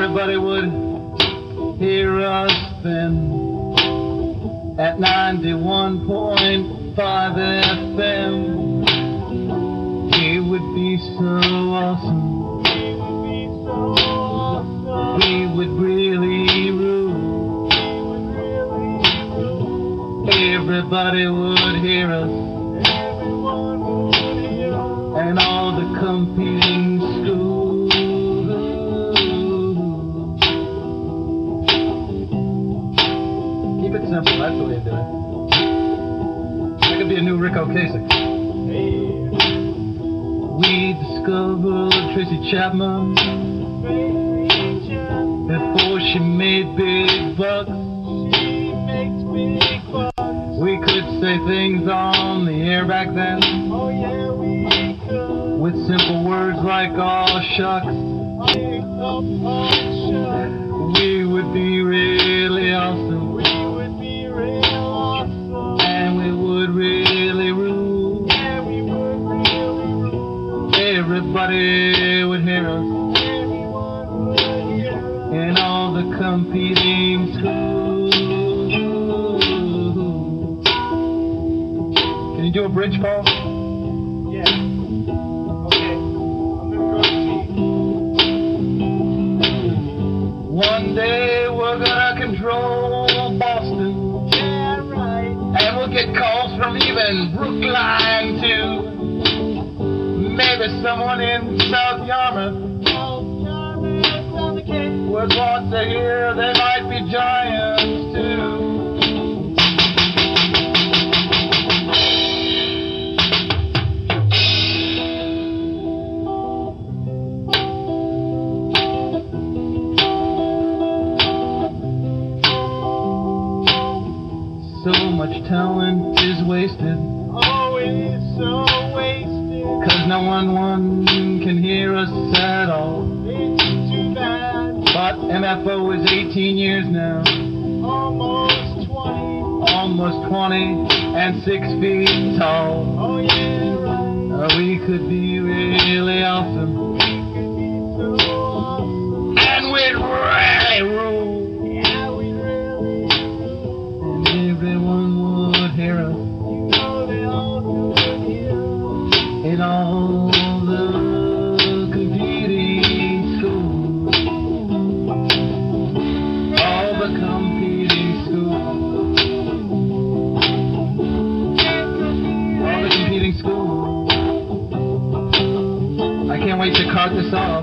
everybody would hear us then at 91.5 FM. It would be so awesome. We would really rule. Everybody would hear us. And all the competing schools. Keep it simple, that's the way to do it. That could be a new Rick Ocasek. We discovered Tracy Chapman before she made big bucks. We could say things on the air back then. Oh yeah, we could. With simple words like "aw shucks." We would be really awesome. We would be real awesome. And we would really rule. Yeah, we would really rule. Everybody would hear us. Everyone would hear us. In all the competing schools. Can you do a bridge, Paul? Yeah. Okay. I'm gonna go see. One day we're gonna control Boston. Yeah, right. And we'll get calls from even Brookline too. Maybe someone in South Yarmouth would want to hear there might be giants too. So much talent is wasted. Oh, it is so wasted. 'Cause no one can hear us at all. It's too bad. But MFO is 18 years now. Almost 20. Almost 20 and 6 feet tall. Oh, yeah, right. We could be really awesome. We could be so awesome. And we'd really rule. Yeah, we really do. And everyone would hear us. You know they all would hear us. In all the competing schools. All the competing schools. All the competing schools. I can't wait to cart this off.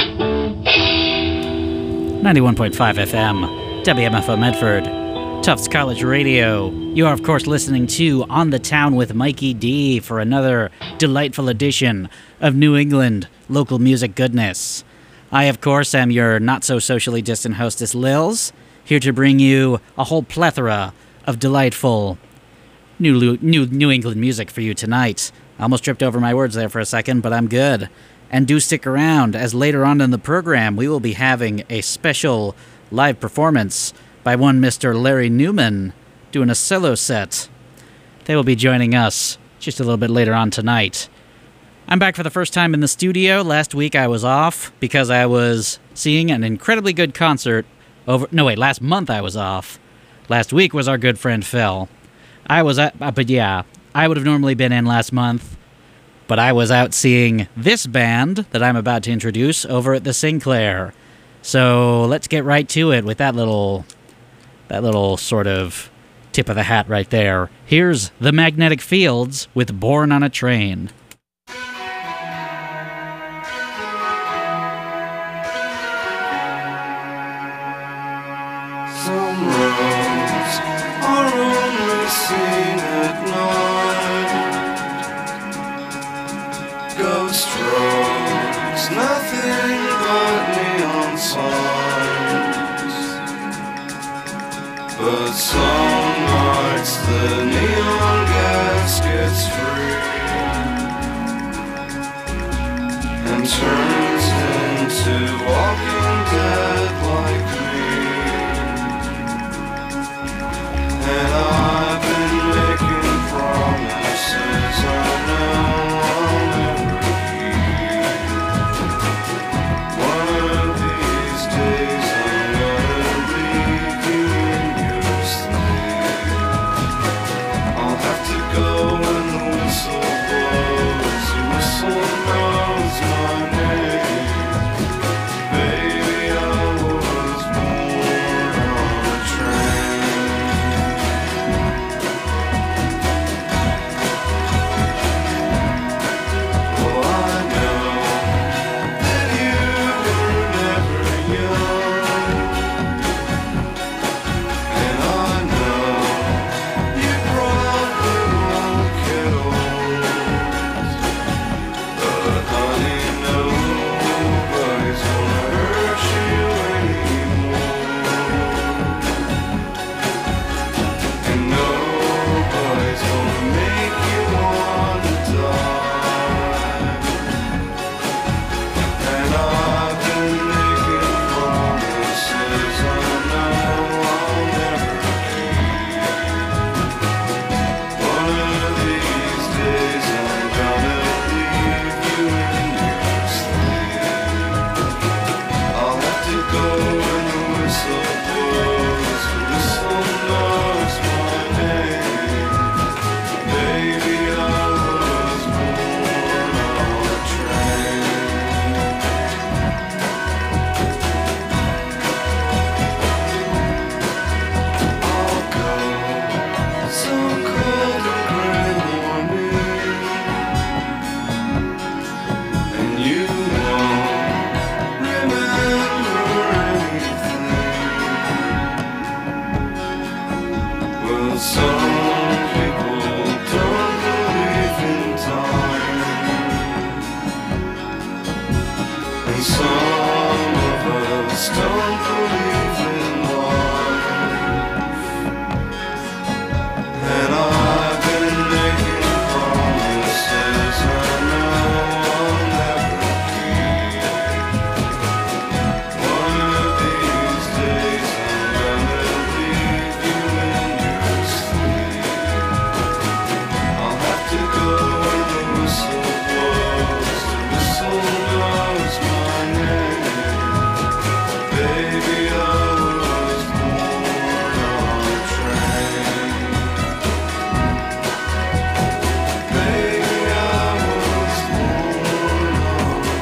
91.5 FM, WMFO Medford, Tufts College Radio. You are, of course, listening to On the Town with Mikey D for another delightful edition of New England local music goodness. I, of course, am your not-so-socially distant hostess, Lils, here to bring you a whole plethora of delightful New England music for you tonight. I almost tripped over my words there for a second, but I'm good. And do stick around, as later on in the program, we will be having a special live performance by one Mr. Larry Newman doing a solo set. They will be joining us just a little bit later on tonight. I'm back for the first time in the studio. Last week I was off because I was seeing an incredibly good concert last month I was off. Last week was our good friend Phil. I would have normally been in last month, but I was out seeing this band that I'm about to introduce over at the Sinclair. So let's get right to it with that little sort of tip of the hat right there. Here's The Magnetic Fields with Born on a Train. Some roads are only seen at night. Ghost roads, nothing but neon signs. But some nights the neon gas gets free and turns into Walking Dead like me. And I've been making promises I know I'll never keep. One of these days just don't believe in life. And I've been making promises I know I'll never keep. One of these days I'm gonna leave you in your sleep. I'll have to go when the whistle blows. The whistle knows my name. Baby, I was born on a train. Baby, I was born on a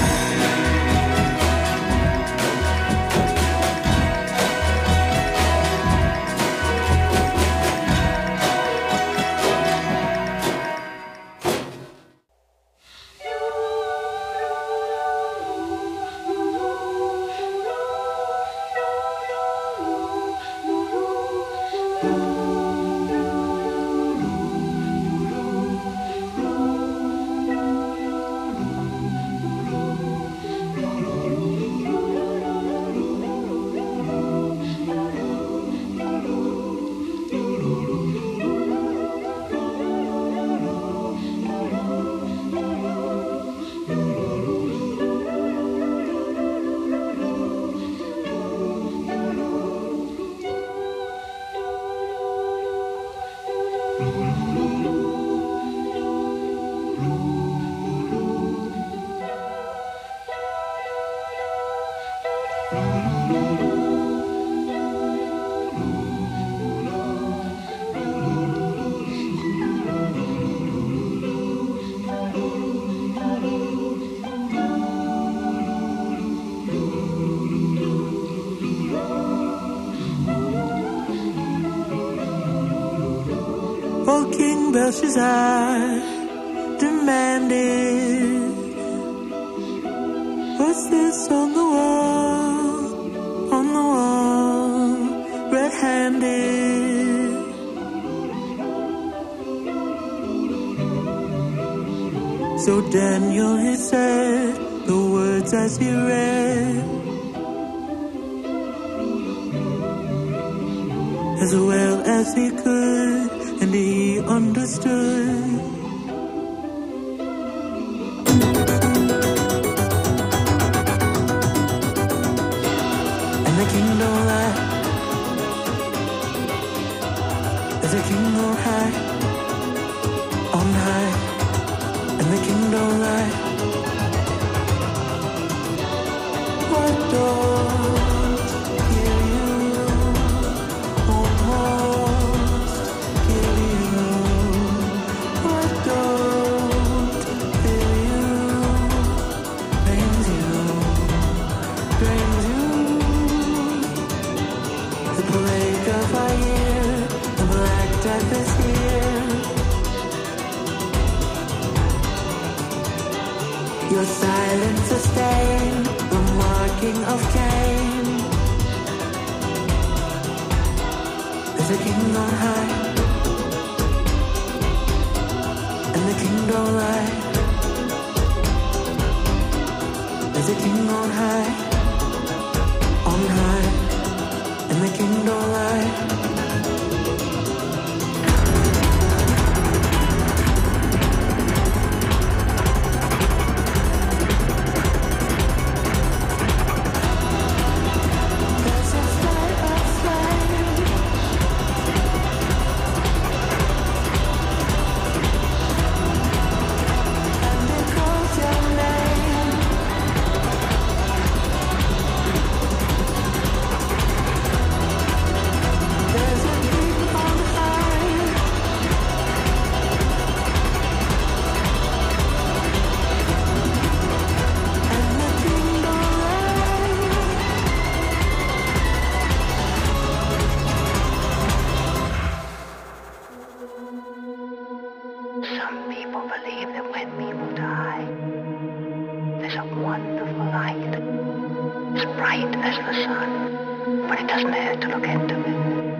Old King Belshazzar demanded, what's this on the wall, red-handed? So Daniel, he said the words as he read, as well as he could, and he understood. And the king don't lie, there's a king on high, and the king don't lie. What don't kill you, almost kill you. What don't kill you, pains you, drains you. The break of our year, the black death is here. Your silence sustained the marking of Cain. There's a king on high, and the king don't lie. There's a king on high, and the king don't lie. Some people believe that when people die, there's a wonderful light. It's bright as the sun, but it doesn't hurt to look into it.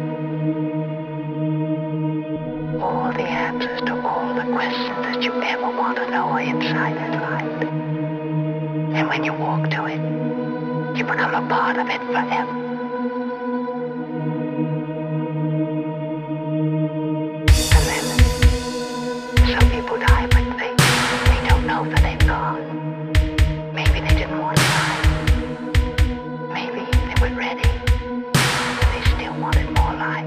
All the answers to all the questions that you ever want to know are inside that light. And when you walk to it, you become a part of it forever. And then some people die, but they don't know that they've gone. Maybe they didn't want to die. Maybe they were ready, but they still wanted more life.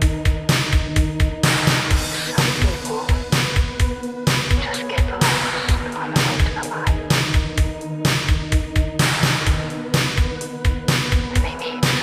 Some people just get lost on the way to the light. And they need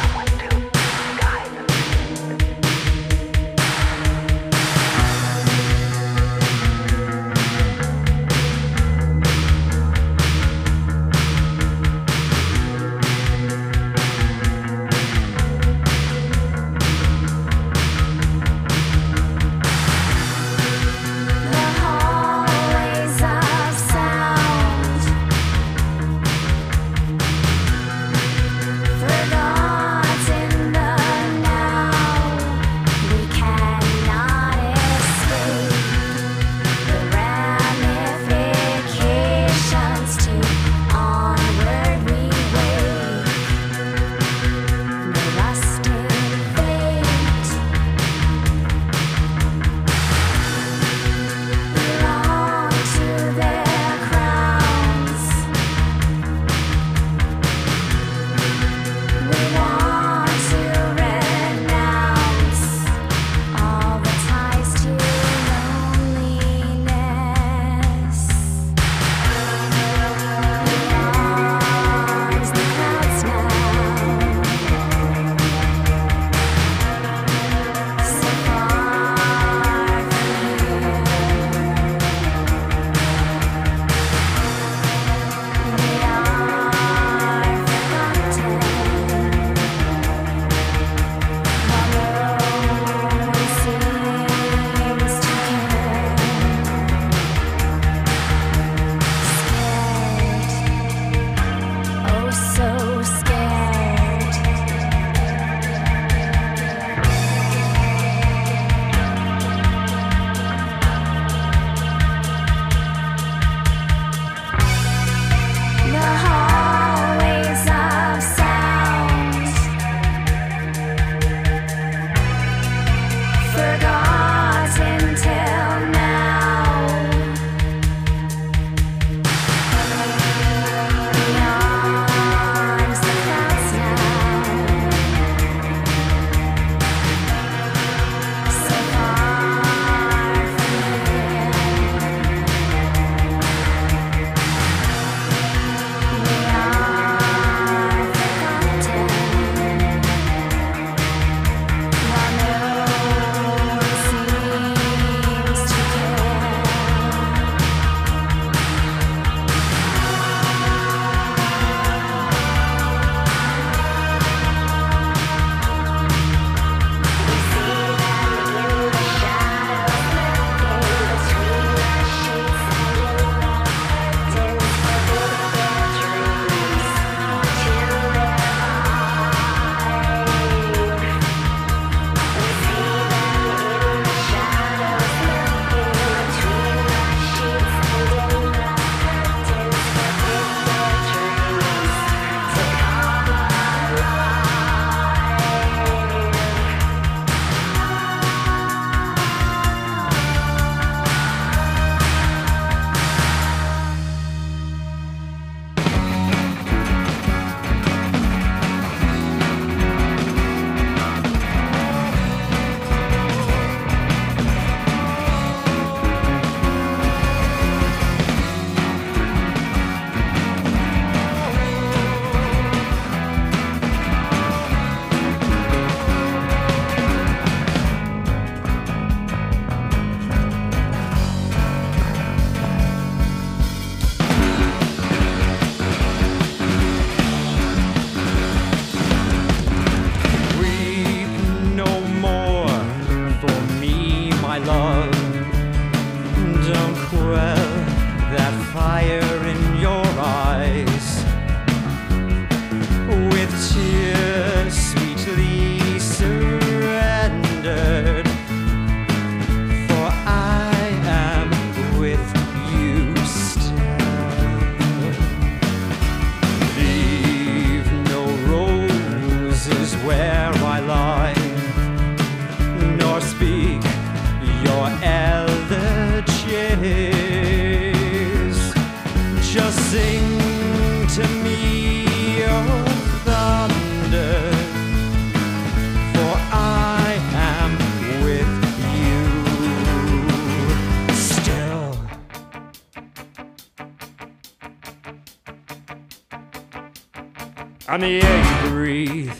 I'm the air you breathe,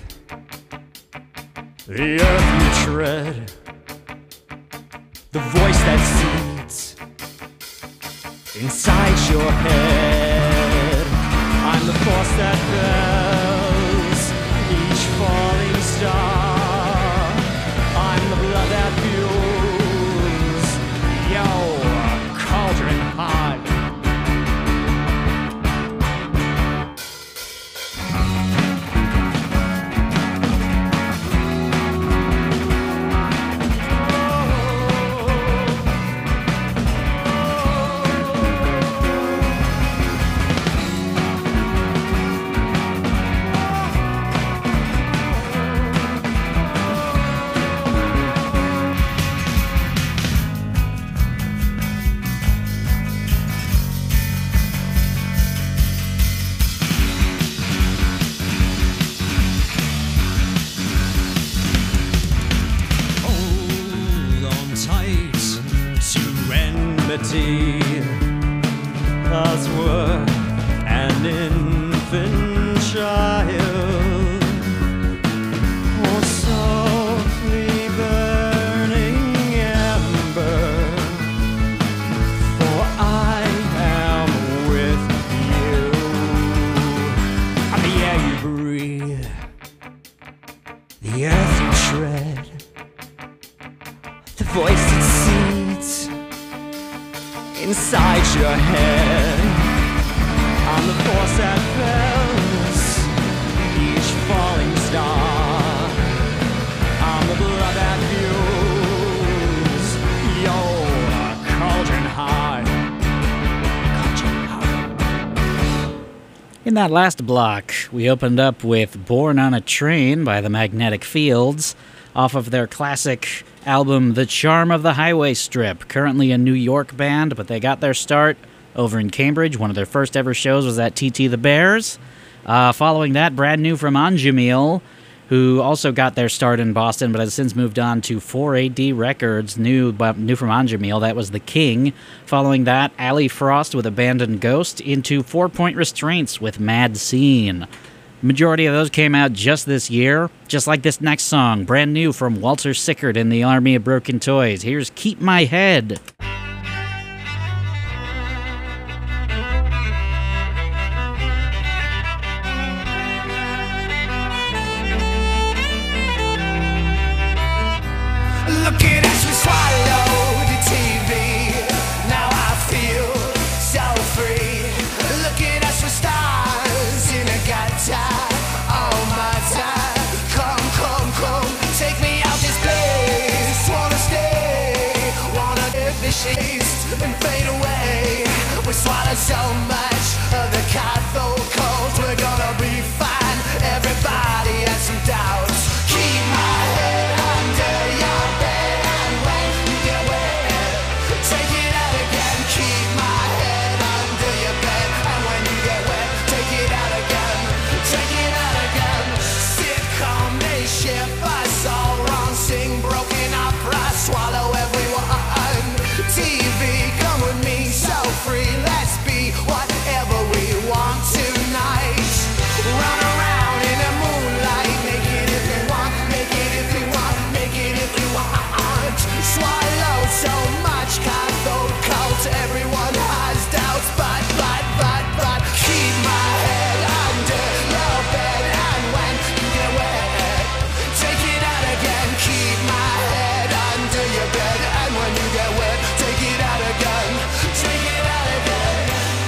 the earth you tread, the voice that seeds inside your head. I'm the force that bells each falling star. I'm the blood that fuels your cauldron heart. Cause we're an infant child, or softly burning ember, for I am with you. I'm the air you breathe, the earth you tread, the voice that seeds inside your head. I'm the force that fells each falling star. I'm the blood that fuels your cauldron heart. In that last block, we opened up with Born on a Train by the Magnetic Fields, off of their classic album The Charm of the Highway Strip. Currently a New York band, but they got their start over in Cambridge. One of their first ever shows was at TT the Bears. Following that, brand new from Anjamil, who also got their start in Boston, but has since moved on to 4AD Records. New from Anjamil, that was The King. Following that, Ali Frost with Abandoned Ghost, into 4 Point Restraints with Mad Scene. Majority of those came out just this year, just like this next song, brand new from Walter Sickert and the Army of Broken Toys. Here's Keep My Head. Looking as we swallow the TV, now I feel so free. Looking as we stars in a gutter, all my time. Come, take me out this place. Wanna stay, wanna get the shades and fade away. We swallow so much of the cathode cold, we're gonna be fine. Everybody has some doubts. Keep my head under your bed, and when you get wet, take it out again. Keep my head under your bed, and when you get wet, take it out again. Take it out again. Sitcom, they ship us all wrong. Sing broken opera, swallow everyone. TV, come with me, so free. Let's be whatever we want tonight. Run around in the moonlight, make it if you want, make it if you want, make it if you want. Swallow so much cathode cult, everyone has doubts, but keep my head under your bed, and when you get wet, take it out again. Keep my head under your bed, and when you get wet, take it out again. Take it out again.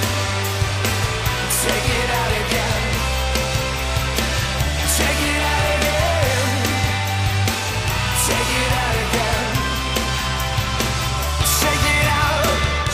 Take it out again. Take it out again. Take it out again. Take it out.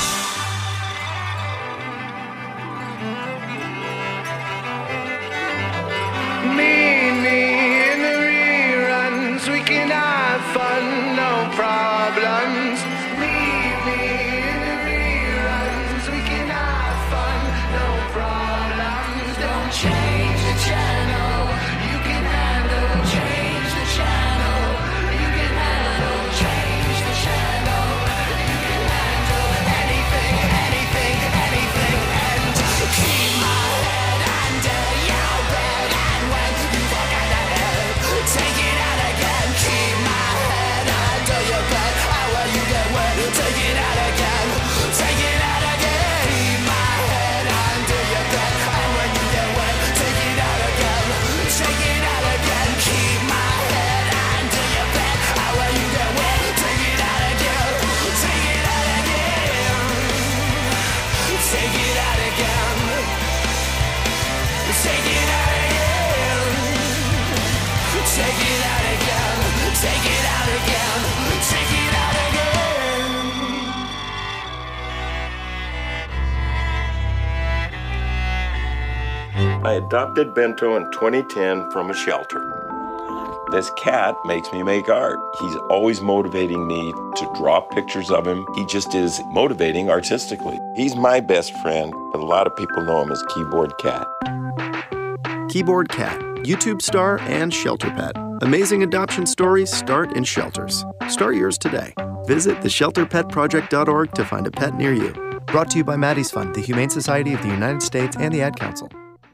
Me in the reruns, we can have fun, no problems. Me in the reruns, we can have fun, no problems. Don't change the channel, you can handle. Change the channel, you can handle. Change the channel, you can handle. Anything, and keep my head under your bed, and I adopted Bento in 2010 from a shelter. This cat makes me make art. He's always motivating me to draw pictures of him. He just is motivating artistically. He's my best friend, but a lot of people know him as Keyboard Cat. Keyboard Cat, YouTube star and shelter pet. Amazing adoption stories start in shelters. Start yours today. Visit theshelterpetproject.org to find a pet near you. Brought to you by Maddie's Fund, the Humane Society of the United States, and the Ad Council.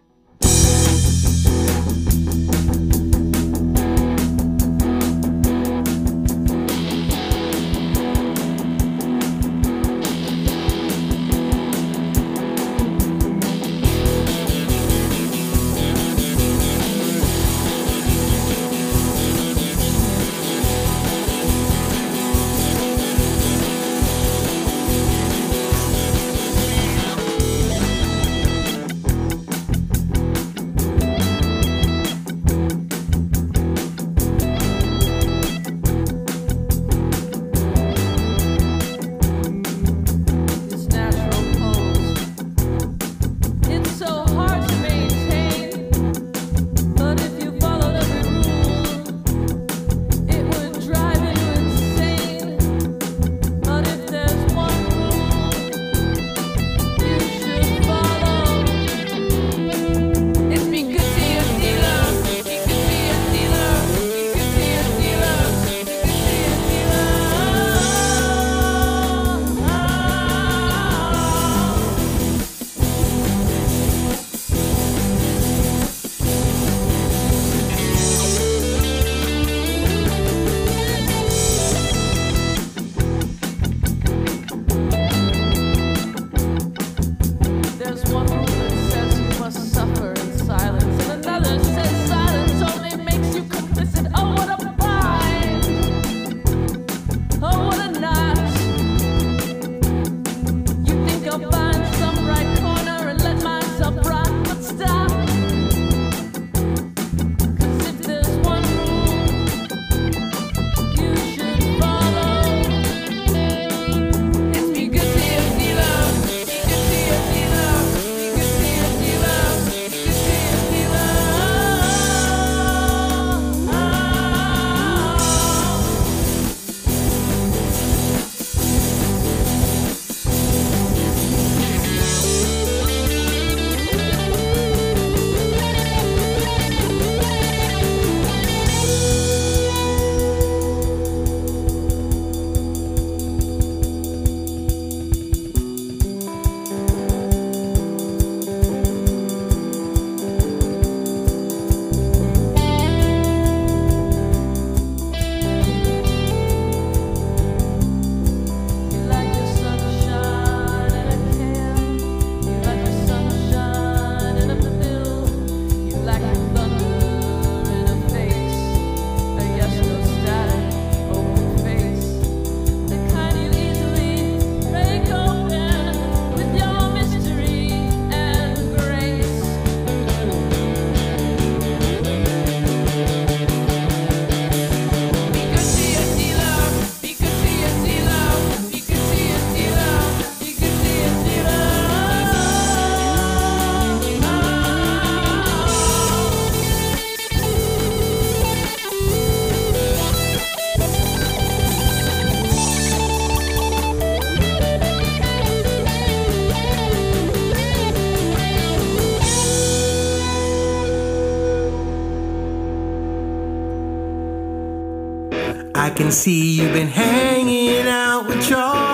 I can see you've been hanging out with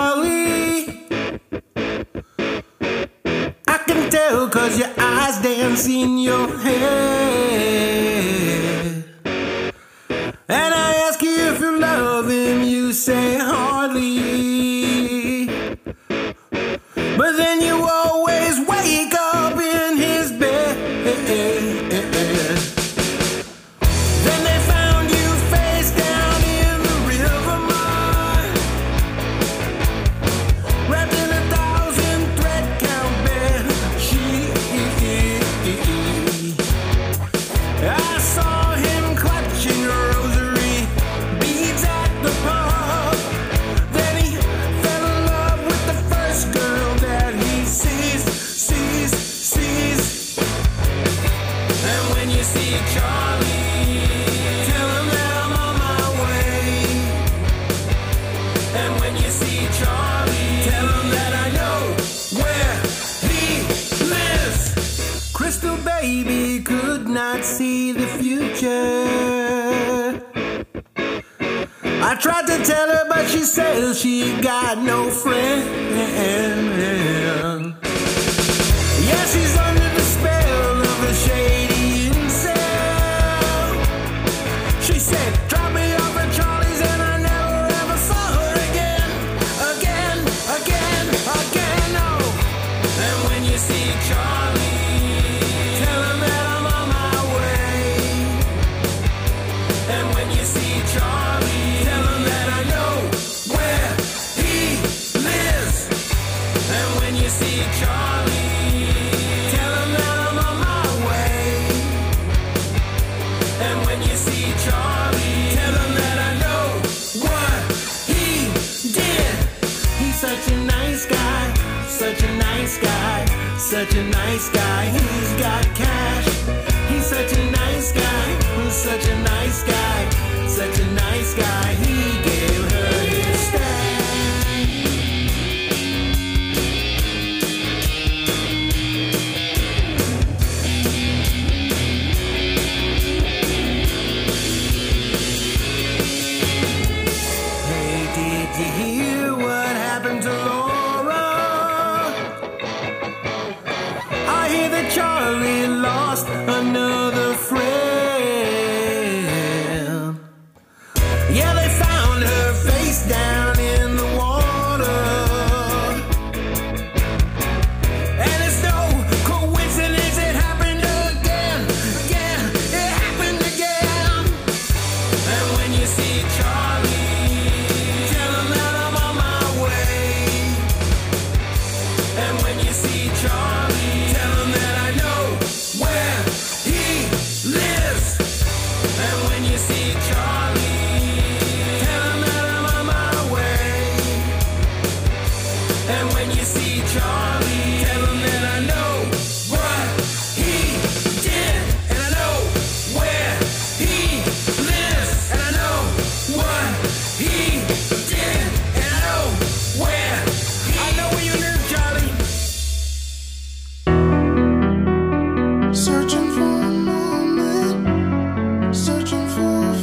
Charlie. I can tell 'cause your eyes dance in your head. And I ask you if you love him, you say hardly. But then you always wake up in his bed. Then they found you face down in the river mud, wrapped in 1,000 thread count bed sheets. not see the future. I tried to tell her, but she says she got no friend. Yeah, she's under the spell of a shady incel. She said, drop me off at Charlie's, and I never ever saw her again. Again, no. And when you see Charlie, tell him that I'm on my way. And when you see Charlie, tell him that I know where he lives. And when you see Charlie, tell him that I'm on my way. And when you see Charlie, tell him that I know what he did. He's such a nice guy, such a nice guy, such a nice guy. He's got cash. He's such a nice guy, such a nice guy, such a nice guy. He gave her his stash. Hey, did you hear what happened to Laura? I hear that Charlie lost another friend. Yeah, they found her face down in the water. And it's no coincidence, it happened again. It happened again. And when you see Charlie, tell him that I'm on my way. And when you see Charlie, tell him that I know where he lives. And when you see Charlie, tell him that I'm on my way. And when you see Charlie, tell him that I know what he did. And I know where he lives. And I know what he did. And I know where I know where you live, Charlie. Searching for a moment, searching for a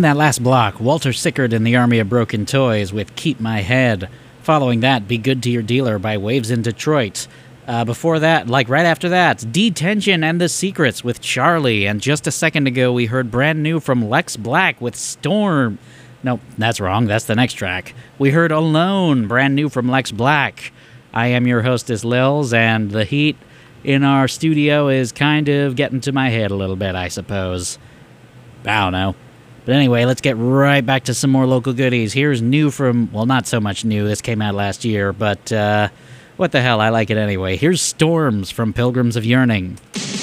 that last block, Walter Sickert and the Army of Broken Toys with Keep My Head. Following that, Be Good to Your Dealer by Waves in Detroit. Before that, like right after that, Detention and The Secrets with Charlie. And just a second ago, we heard brand new from Lex Black with Storm. No, that's wrong. That's the next track. We heard Alone, brand new from Lex Black. I am your hostess, Lils, and the heat in our studio is kind of getting to my head a little bit, I suppose. I don't know. But anyway, let's get right back to some more local goodies. Here's new from, well, not so much new. This came out last year, but what the hell, I like it anyway. Here's Storms from Pilgrims of Yearning.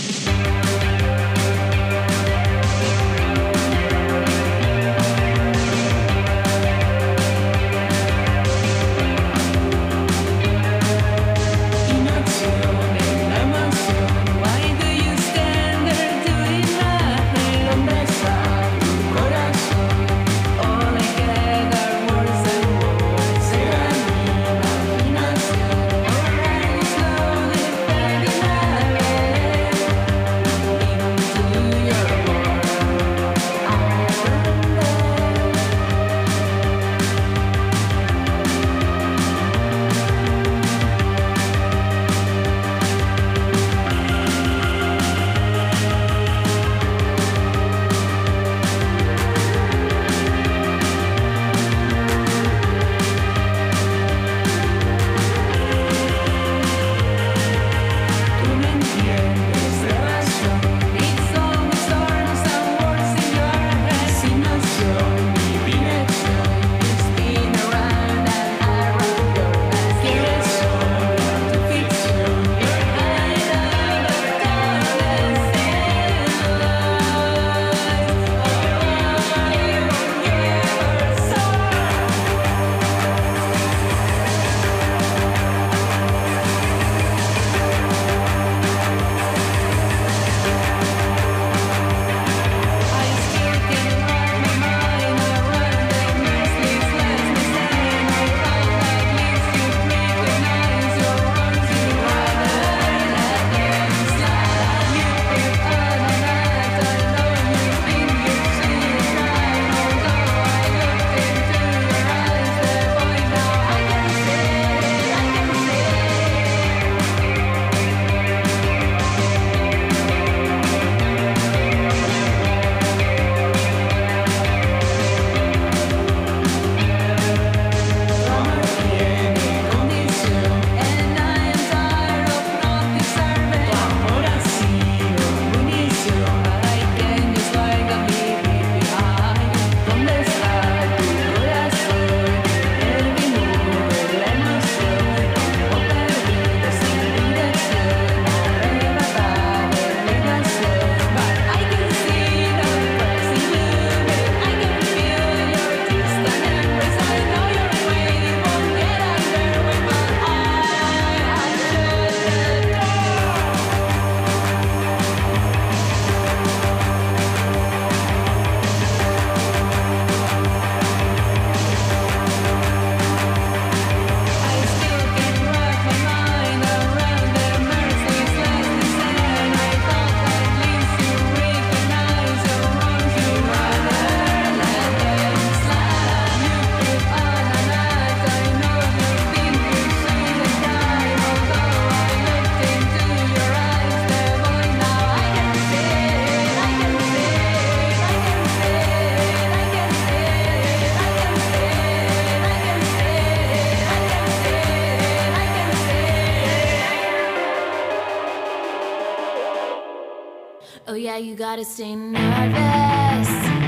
Oh yeah, you gotta stay nervous,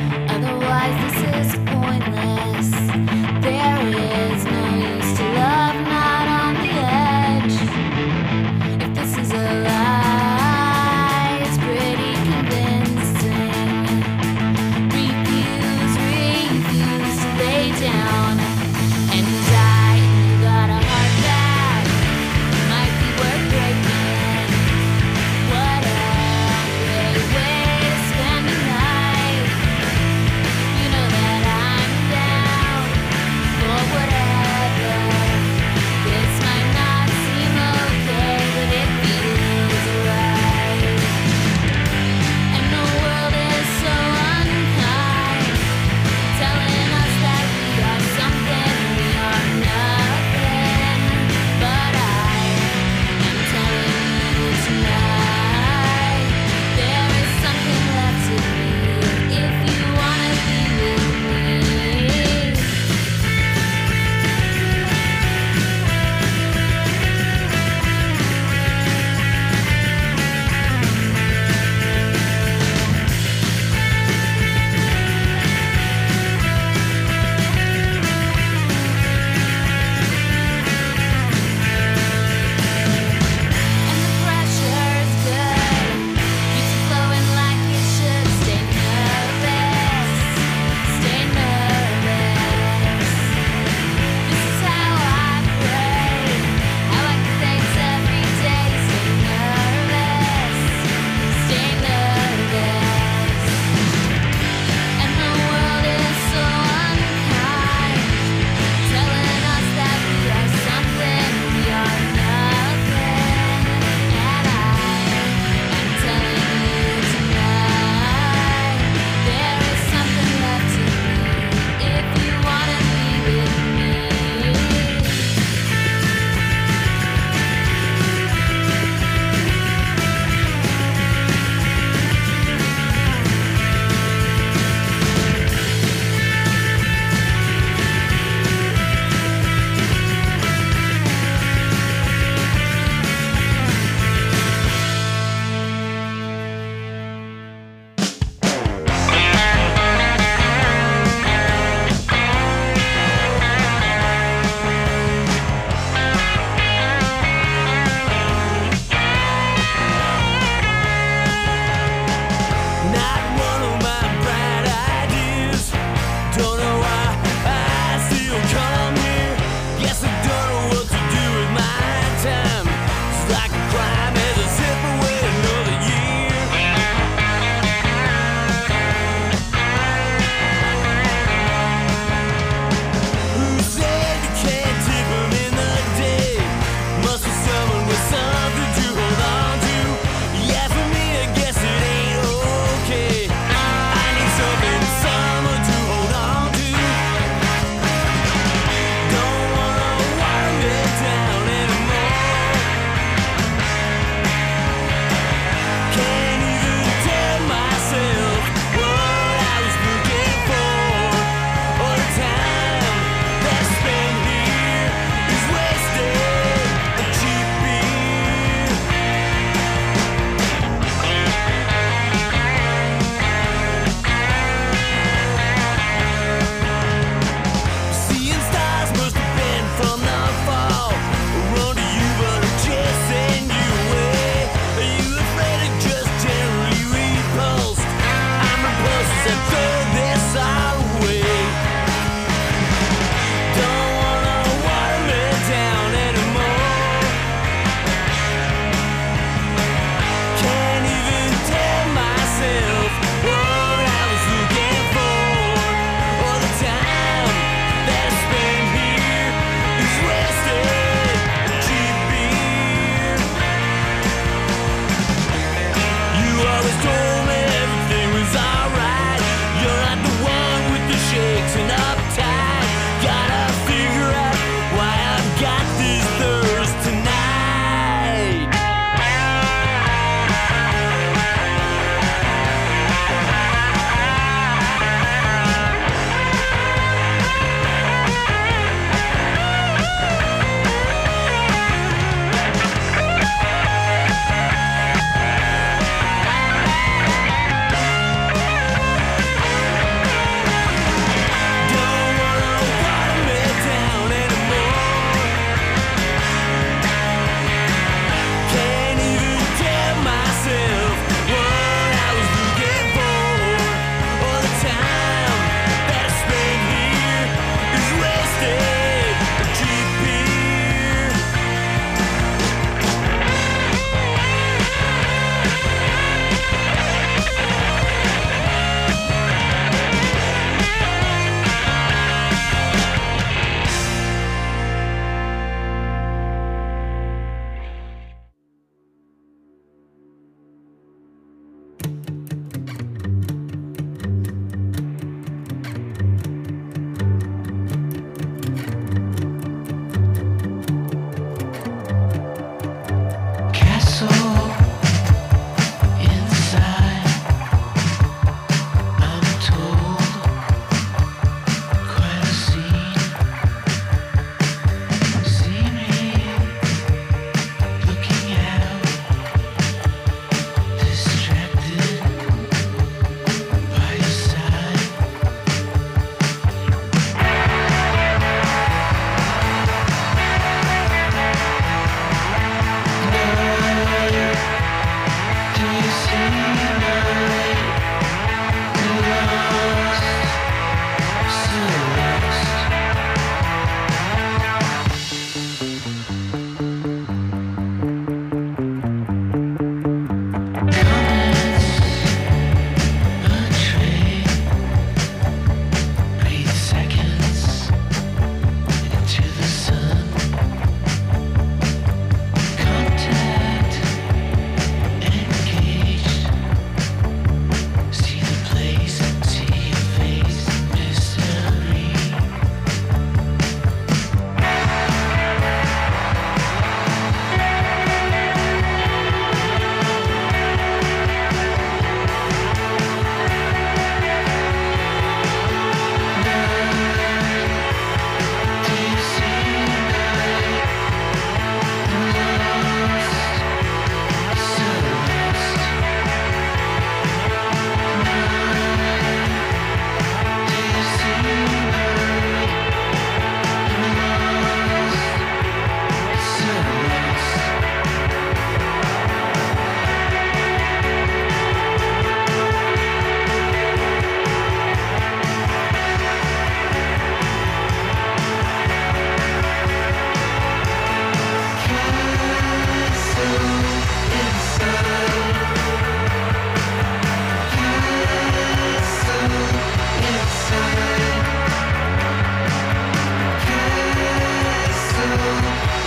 otherwise this is pointless. There is no use to love not on the edge. If this is a lie, it's pretty convincing. Refuse to lay down and die. You got a heart that might be worth breaking. What a great way to spend the night. You know that I'm down for whatever.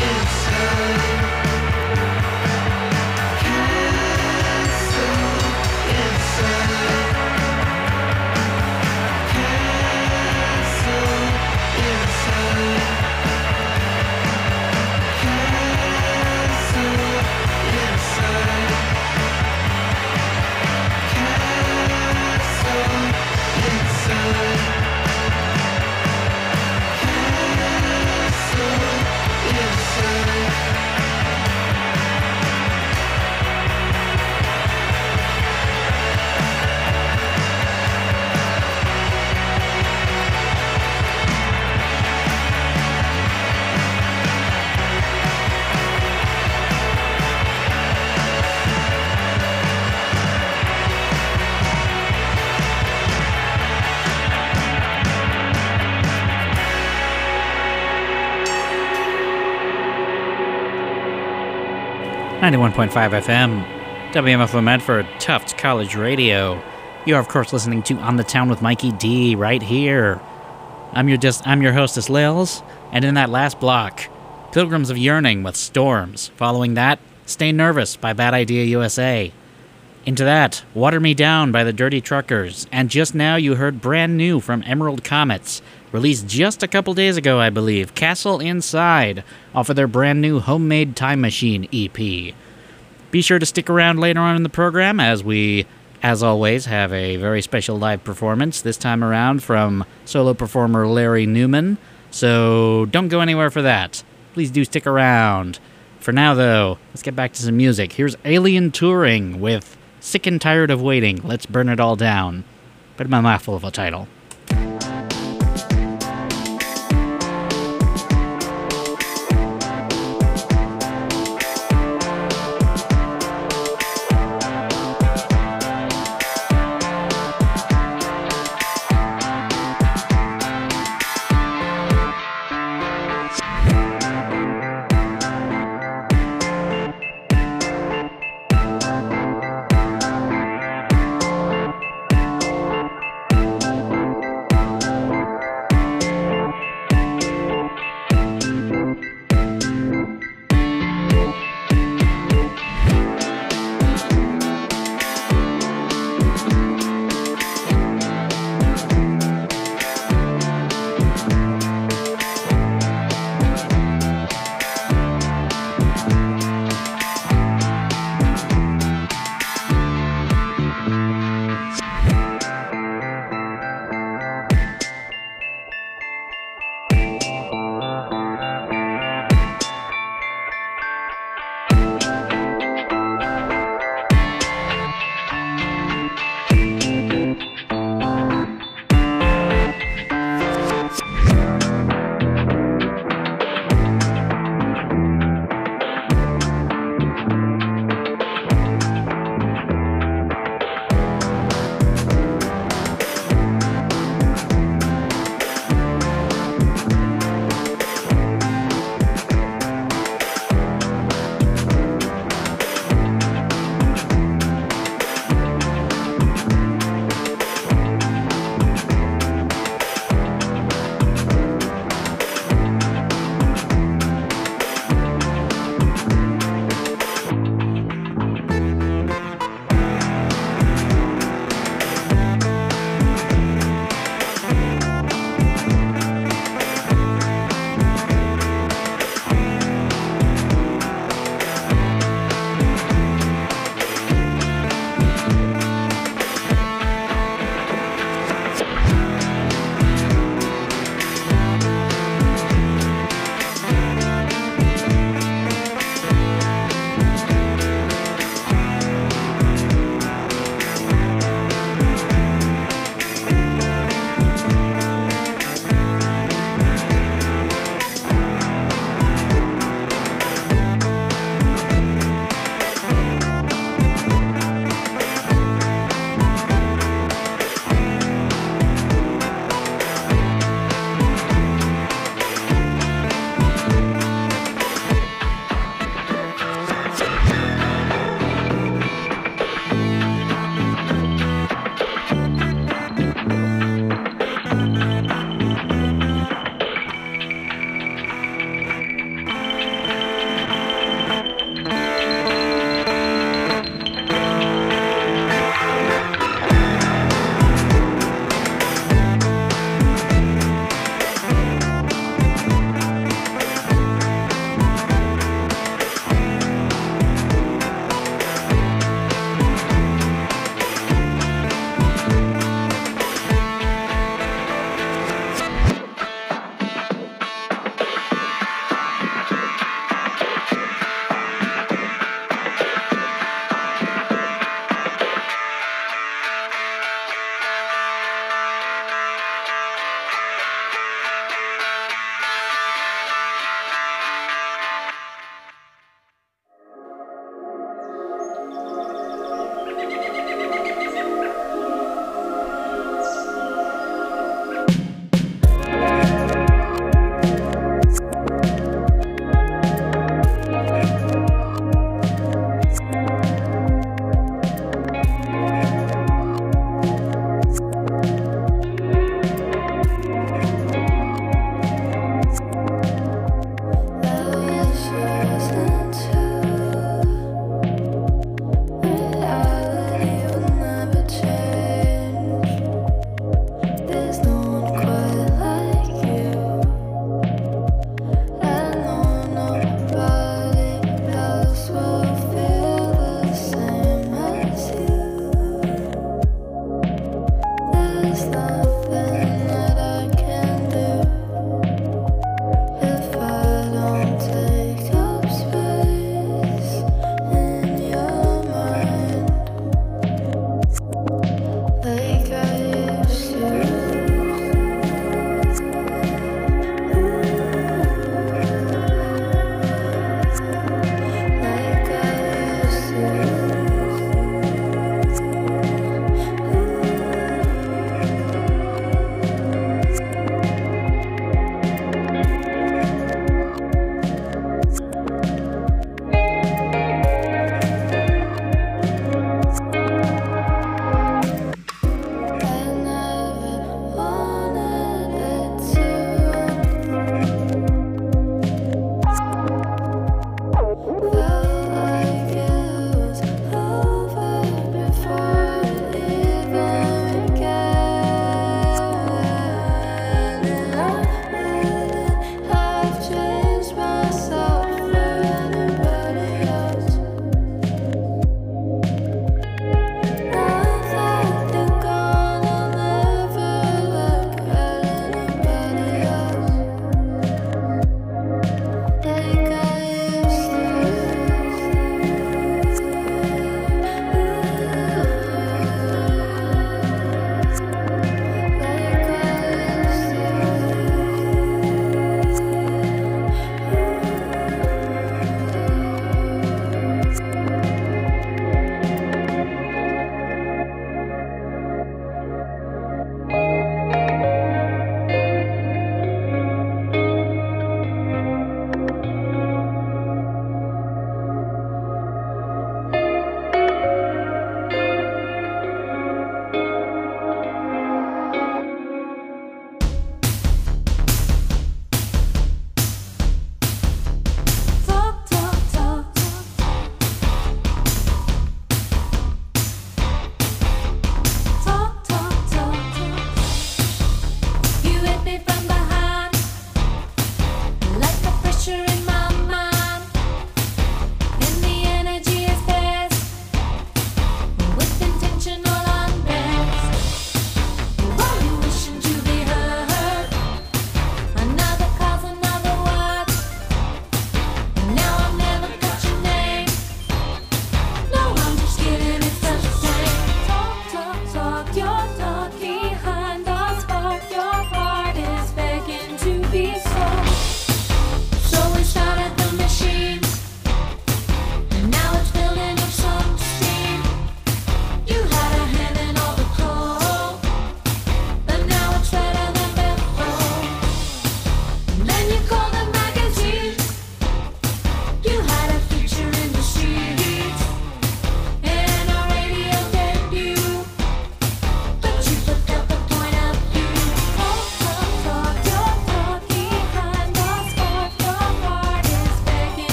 .5 FM, WMFO Medford, Tufts College Radio. You are, of course, listening to On the Town with Mikey D right here. I'm your hostess, Lils, and in that last block, Pilgrims of Yearning with Storms. Following that, Stay Nervous by Bad Idea USA. Into that, Water Me Down by the Dirty Truckers. And just now you heard brand new from Emerald Comets, released just a couple days ago, I believe, Castle Inside, off of their brand new Homemade Time Machine EP. Be sure to stick around later on in the program as we, as always, have a very special live performance, this time around from solo performer Larry Newman, so don't go anywhere for that. Please do stick around. For now, though, let's get back to some music. Here's Alien Touring with Sick and Tired of Waiting, Let's Burn It All Down. Bit of a mouthful of a title.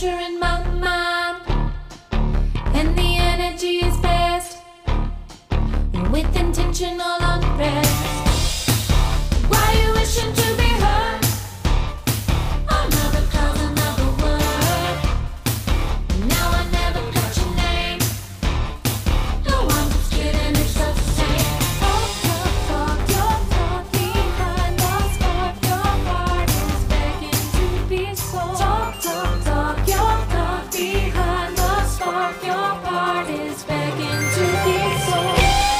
pressure in my mind, and the energy is best with intentional unrest. Why you wishing to be heard? Another cause, another word. Now I never got your name. No, I'm just kidding, it's just the same. Talk, talk, talk, your talk behind the spark. Your heart is begging to be sold. Talk, talk, talk, your talk behind the spark. Your heart is begging to be sold.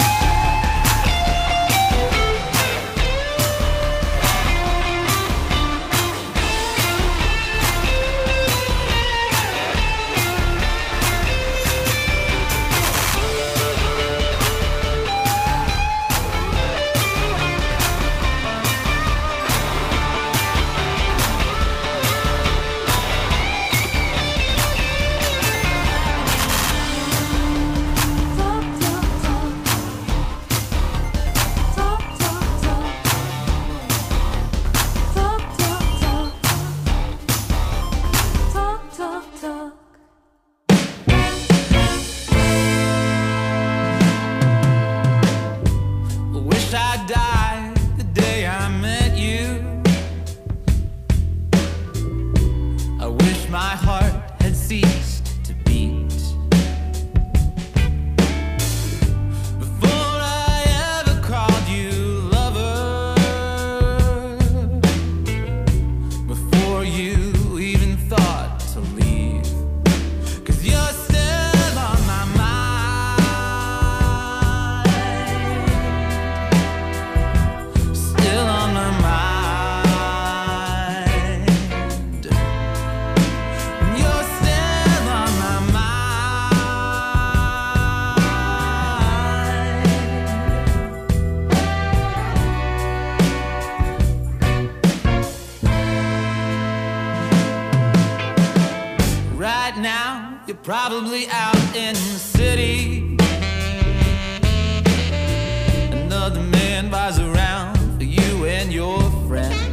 Wish I died the day I met you. I wish my heart had ceased to beat before I ever called you lover, before you even thought to leave. 'Cause you're still on my mind, still on my mind. You're still on my mind. Right now, you're probably out in the city. Another man buys around for you and your friends.